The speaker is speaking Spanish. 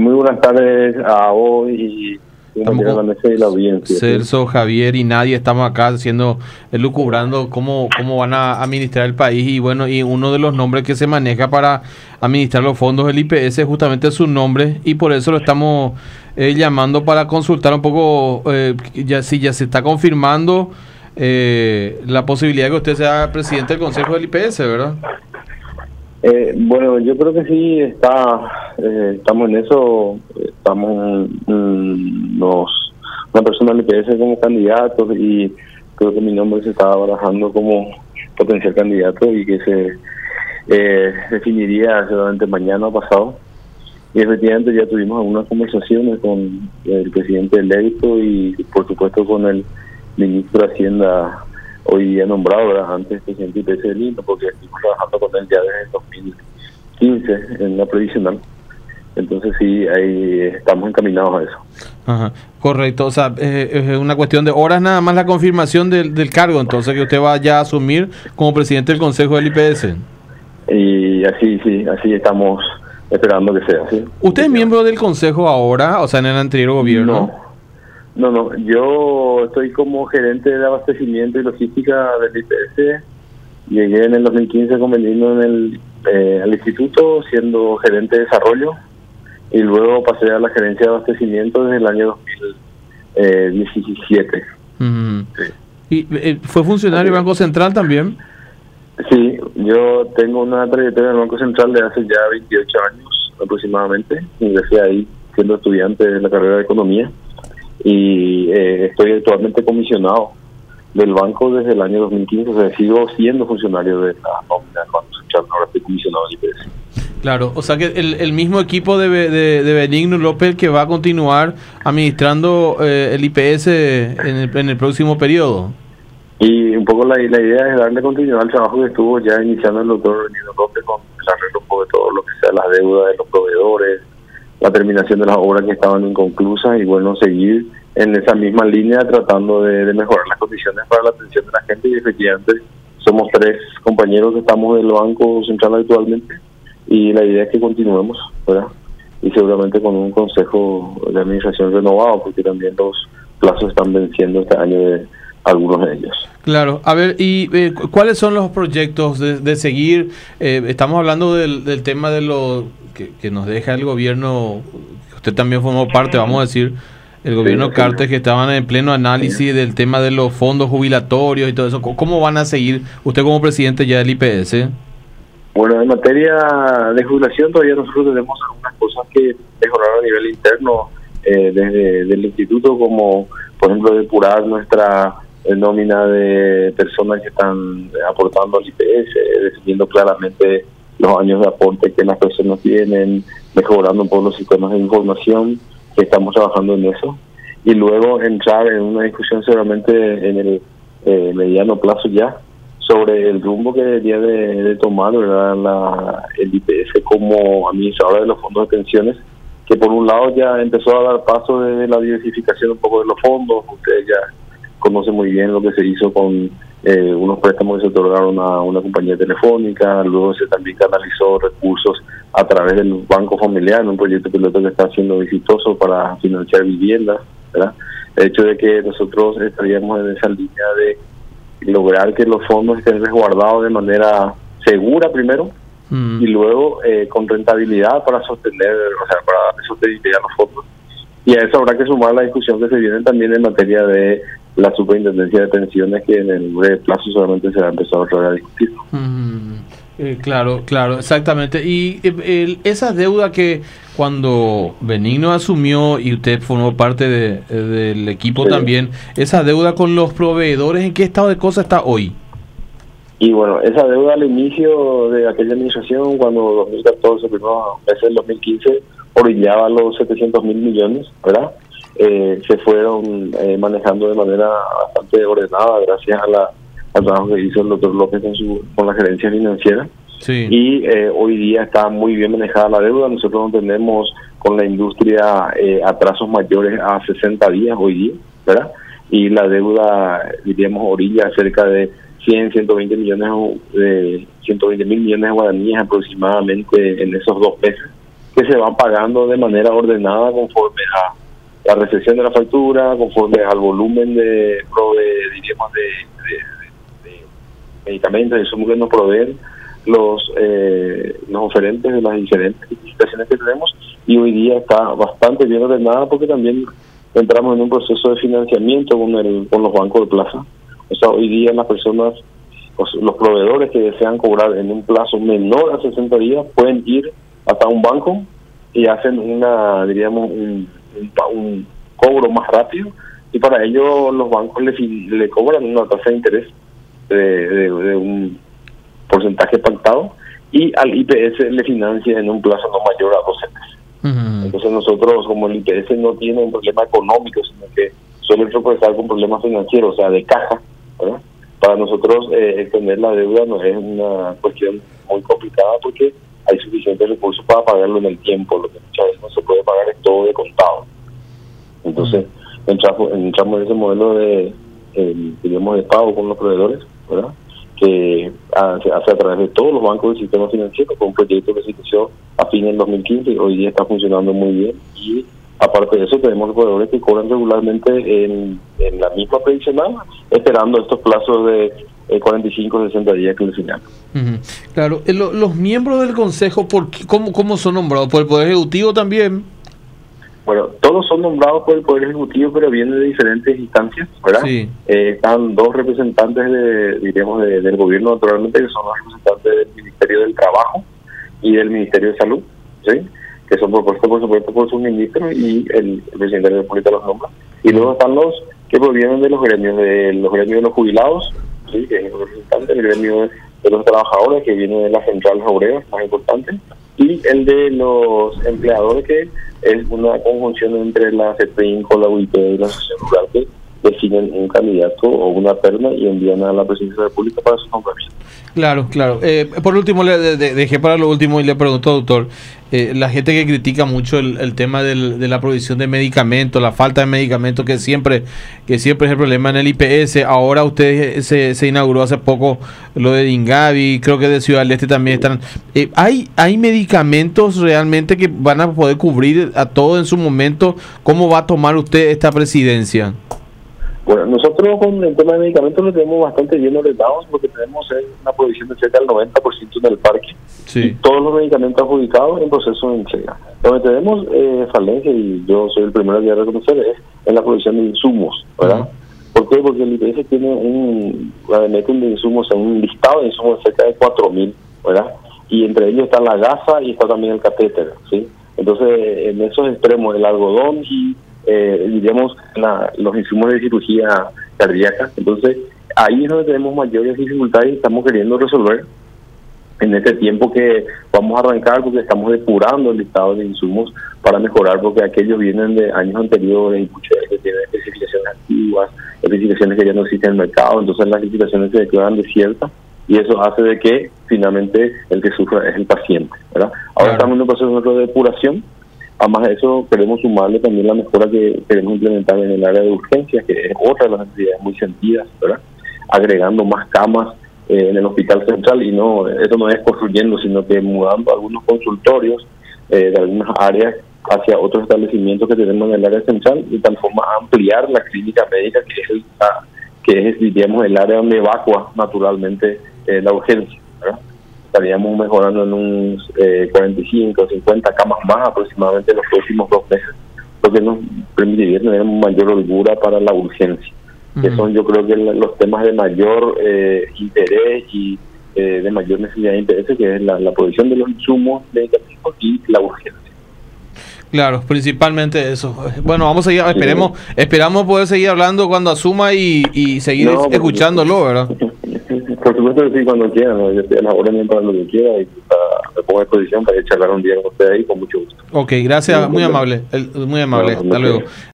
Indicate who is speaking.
Speaker 1: Muy buenas tardes a vos y
Speaker 2: Estamos
Speaker 1: a la mesa y la audiencia.
Speaker 2: Celso, Javier y nadie, estamos acá haciendo, elucubrando cómo van a administrar el país y bueno, y uno de los nombres que se maneja para administrar los fondos del IPS es justamente su nombre y por eso lo estamos llamando para consultar un poco si ya se está confirmando la posibilidad de que usted sea presidente del Consejo del IPS, ¿verdad?
Speaker 1: Bueno, yo creo que sí estamos en eso, estamos una persona del IPS como candidatos y creo que mi nombre se estaba barajando como potencial candidato y que se definiría seguramente mañana o pasado. Y efectivamente ya tuvimos algunas conversaciones con el presidente electo y por supuesto con el ministro de Hacienda hoy día nombrado, ¿verdad? Antes presidente IPS de Lima, porque estuvimos trabajando con él ya desde el 2015 en la previsional. Entonces sí, ahí estamos encaminados a eso.
Speaker 2: Ajá, correcto, o sea, es una cuestión de horas nada más la confirmación del cargo, entonces que usted vaya a asumir como presidente del Consejo del IPS.
Speaker 1: Y así estamos esperando que sea, ¿sí?
Speaker 2: ¿Usted es miembro del Consejo ahora, o sea, en el anterior gobierno?
Speaker 1: No, yo estoy como gerente de abastecimiento y logística del IPS. Llegué en el 2015 convenido al instituto siendo gerente de desarrollo y luego pasé a la gerencia de abastecimiento desde el año 2017. Sí.
Speaker 2: ¿Y fue funcionario del Banco Central también?
Speaker 1: Sí, yo tengo una trayectoria en el Banco Central de hace ya 28 años aproximadamente. Ingresé ahí siendo estudiante de la carrera de Economía y estoy actualmente comisionado del banco desde el año 2015, o sea, sigo siendo funcionario de la nómina del Banco Central, ahora estoy comisionado del IPS.
Speaker 2: Claro, o sea que el mismo equipo de Benigno López que va a continuar administrando el IPS en el próximo periodo.
Speaker 1: Y un poco la idea es darle continuidad al trabajo que estuvo ya iniciando el doctor Benigno López con el arreglo de todo lo que sea las deudas de los proveedores, la terminación de las obras que estaban inconclusas y bueno, seguir en esa misma línea tratando de mejorar las condiciones para la atención de la gente y efectivamente somos 3 compañeros que estamos del Banco Central actualmente y la idea es que continuemos, ¿verdad? Y seguramente con un consejo de administración renovado porque también los plazos están venciendo este año de algunos de ellos.
Speaker 2: Claro, a ver, ¿y cuáles son los proyectos de seguir? Estamos hablando del tema de lo que nos deja el gobierno, usted también formó parte, vamos a decir, el gobierno Cartes, que estaban en pleno análisis del tema de los fondos jubilatorios y todo eso. ¿Cómo van a seguir usted como presidente ya del IPS?
Speaker 1: Bueno, en materia de jubilación todavía nosotros tenemos algunas cosas que mejorar a nivel interno desde el instituto, como por ejemplo depurar nuestra nómina de personas que están aportando al IPS, definiendo claramente los años de aporte que las personas tienen, mejorando un poco los sistemas de información, que estamos trabajando en eso, y luego entrar en una discusión seguramente en el mediano plazo ya, sobre el rumbo que debería de tomar, ¿verdad? El IPS como administradora de los fondos de pensiones, que por un lado ya empezó a dar paso de la diversificación un poco de los fondos. Ustedes ya conocen muy bien lo que se hizo con unos préstamos que se otorgaron a una compañía telefónica, luego se también canalizó recursos a través del Banco Familiar, un proyecto piloto que está siendo exitoso para financiar viviendas, ¿verdad? El hecho de que nosotros estaríamos en esa línea de lograr que los fondos estén resguardados de manera segura primero y luego con rentabilidad para sostener, o sea, para darle sostenibilidad a los fondos. Y a eso habrá que sumar la discusión que se viene también en materia de la superintendencia de pensiones, que en el breve plazo solamente se va a empezar otra vez a discutir.
Speaker 2: Claro, exactamente. Y esa deuda que cuando Benigno asumió y usted formó parte del equipo
Speaker 1: Sí.
Speaker 2: también, esa deuda con los proveedores, ¿en qué estado de cosas está hoy?
Speaker 1: Y bueno, esa deuda al inicio de aquella administración, cuando 2014, primero meses del 2015, orillaba los 700.000 millones, ¿verdad? Se fueron manejando de manera bastante ordenada gracias al trabajo que hizo el doctor López con la gerencia financiera.
Speaker 2: Sí.
Speaker 1: Y hoy día está muy bien manejada la deuda. Nosotros no tenemos con la industria atrasos mayores a 60 días hoy día, ¿verdad? Y la deuda, diríamos, orilla cerca de 120 millones de 120.000 millones de guaraníes aproximadamente en esos 2 meses. que se van pagando de manera ordenada conforme a la recepción de la factura, conforme al volumen diríamos, de medicamentos y insumos que nos proveen los oferentes de las diferentes licitaciones que tenemos, y hoy día está bastante bien ordenada porque también entramos en un proceso de financiamiento con los bancos de plaza. O sea, hoy día las personas, los proveedores que desean cobrar en un plazo menor a 60 días pueden ir hasta un banco y hacen un cobro más rápido, y para ello los bancos le cobran una tasa de interés de un porcentaje pactado, y al IPS le financia en un plazo no mayor a 12 meses. Entonces nosotros, como el IPS no tiene un problema económico, sino que suele tropezar con problemas financieros, o sea, de caja, ¿verdad? Para nosotros extender la deuda no es una cuestión muy complicada porque hay suficientes recursos para pagarlo en el tiempo. Lo que muchas veces no se puede pagar es todo de contado. Entonces entramos en ese modelo de pago con los proveedores, ¿verdad?, que se hace a través de todos los bancos del sistema financiero, con un proyecto que se inició a fines del 2015 y hoy día está funcionando muy bien. Y aparte de eso, tenemos proveedores que cobran regularmente en la misma previsional, esperando estos plazos de 45 o 60 días que les señalan.
Speaker 2: Claro, los miembros del Consejo, ¿cómo son nombrados? ¿Por el Poder Ejecutivo también?
Speaker 1: Bueno, todos son nombrados por el Poder Ejecutivo, pero vienen de diferentes instancias, ¿verdad? Sí. Están dos representantes del gobierno, naturalmente, que son los representantes del Ministerio del Trabajo y del Ministerio de Salud, ¿sí?, que son propuestos, por supuesto, por sus ministros, y el presidente de la República los nombra. Y luego están los que provienen de los gremios de los jubilados, ¿sí?, que es el representante, el gremio de los trabajadores, que viene de las centrales obreras, más importante, y el de los empleadores, que es una conjunción entre la CEPINCO, la UIT y la Asociación Rural, que definen un candidato o una terna y envían a la Presidencia de la República para su nombramiento.
Speaker 2: Claro. Por último, dejé para lo último y le pregunto, doctor, la gente que critica mucho el tema de la provisión de medicamentos, la falta de medicamentos, que siempre es el problema en el IPS. Ahora usted se inauguró hace poco lo de Ingavi, creo que de Ciudad del Este también están. ¿Hay medicamentos realmente que van a poder cubrir a todo en su momento? ¿Cómo va a tomar usted esta presidencia?
Speaker 1: Bueno, nosotros con el tema de medicamentos lo tenemos bastante bien ordenados, porque tenemos una provisión de cerca del 90% en el parque. Sí. Y todos los medicamentos adjudicados en proceso de entrega. Donde tenemos falencia, y yo soy el primero que voy a reconocer, es en la provisión de insumos, ¿verdad? ¿Por qué? Porque el IPS tiene un listado de insumos de cerca de 4.000, ¿verdad? Y entre ellos está la gasa y está también el catéter, ¿sí? Entonces, en esos extremos, el algodón y diríamos los insumos de cirugía cardíaca. Entonces ahí es donde tenemos mayores dificultades y estamos queriendo resolver en este tiempo que vamos a arrancar, porque estamos depurando el listado de insumos para mejorar, porque aquellos vienen de años anteriores y muchas veces tienen especificaciones antiguas, especificaciones que ya no existen en el mercado, entonces las licitaciones se declaran desiertas y eso hace de que finalmente el que sufra es el paciente, ¿verdad? Ahora estamos en un proceso de depuración. Además de eso, queremos sumarle también la mejora que queremos implementar en el área de urgencias, que es otra de las necesidades muy sentidas, ¿verdad? Agregando más camas en el hospital central, y esto no es construyendo, sino que mudando algunos consultorios de algunas áreas hacia otros establecimientos que tenemos en el área central, de tal forma ampliar la clínica médica, que es diríamos, el área donde evacua naturalmente la urgencia, ¿verdad? Estaríamos mejorando en unos 45 o 50 camas más aproximadamente en los próximos 2 meses, lo que nos permitiría tener mayor holgura para la urgencia. Que son, yo creo, que los temas de mayor interés y de mayor necesidad de interés, que es la provisión de los insumos medicamentos y la urgencia.
Speaker 2: Claro, principalmente eso. Bueno, vamos a seguir, esperamos poder seguir hablando cuando asuma y seguir escuchándolo, ¿verdad?
Speaker 1: Por supuesto que sí, cuando quieran, ¿no? Yo estoy a la orden para lo que quiera y me pongo a disposición para charlar un día con usted ahí con mucho gusto.
Speaker 2: Ok, gracias, muy amable, hasta luego.